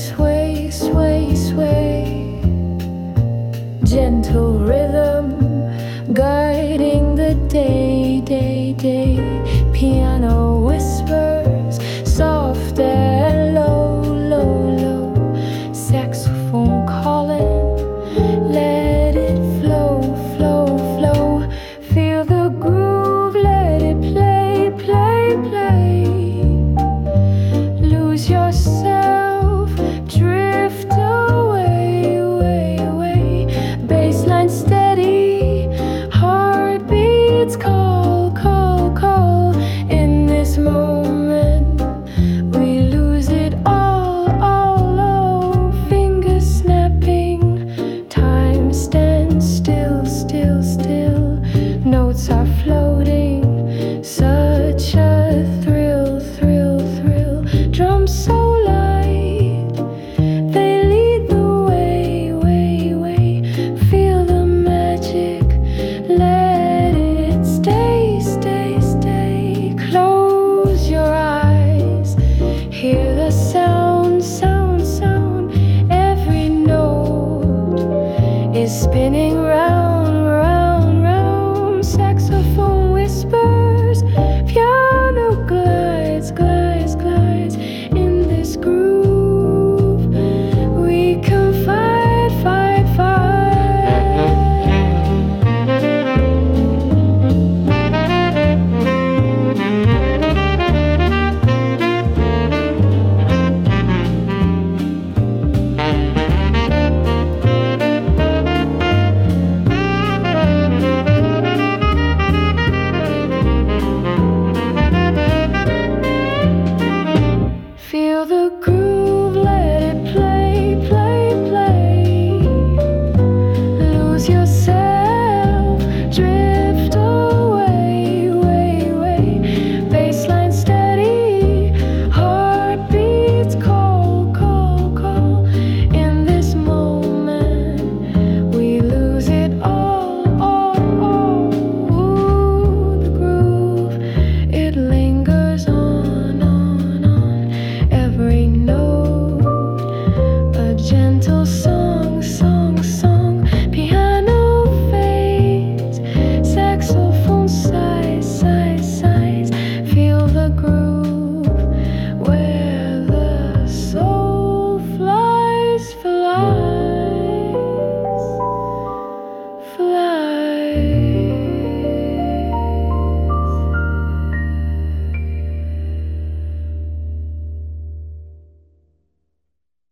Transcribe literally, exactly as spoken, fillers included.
sway, sway, sway. Gentle rhythm guiding the day, day, day. Piano whispers, soft and low, low, low. Saxophone calling, let it flow, flow, flow. Feel the groove, let it play, play, play. Lose yourself, drift away, away, away. Baseline steady, heartbeats call, call, call. In this moment, we lose it all, all, all. Fingers snapping, time stands still, still, still. Notes are floating, such a thrill, thrill, thrill. Drums so light, they lead the way, way, way. Feel the magic, let it stay, stay, stay. Close your eyes, hear the sound, sound, sound. Every note is spinning